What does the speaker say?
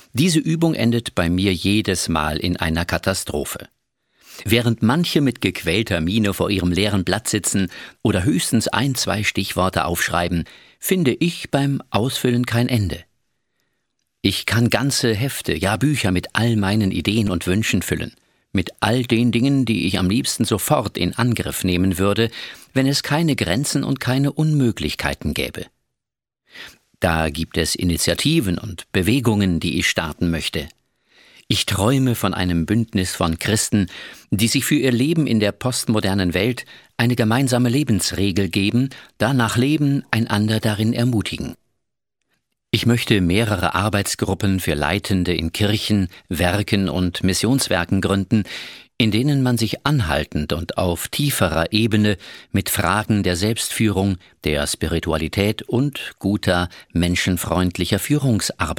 Diese Übung endet bei mir jedes Mal in einer Katastrophe. Während manche mit gequälter Miene vor ihrem leeren Blatt sitzen oder höchstens 1, 2 Stichworte aufschreiben, finde ich beim Ausfüllen kein Ende. Ich kann ganze Hefte, ja Bücher mit all meinen Ideen und Wünschen füllen, mit all den Dingen, die ich am liebsten sofort in Angriff nehmen würde, wenn es keine Grenzen und keine Unmöglichkeiten gäbe. Da gibt es Initiativen und Bewegungen, die ich starten möchte. Ich träume von einem Bündnis von Christen, die sich für ihr Leben in der postmodernen Welt eine gemeinsame Lebensregel geben, danach leben, einander darin ermutigen. Ich möchte mehrere Arbeitsgruppen für Leitende in Kirchen, Werken und Missionswerken gründen, in denen man sich anhaltend und auf tieferer Ebene mit Fragen der Selbstführung, der Spiritualität und guter, menschenfreundlicher Führungsarbeit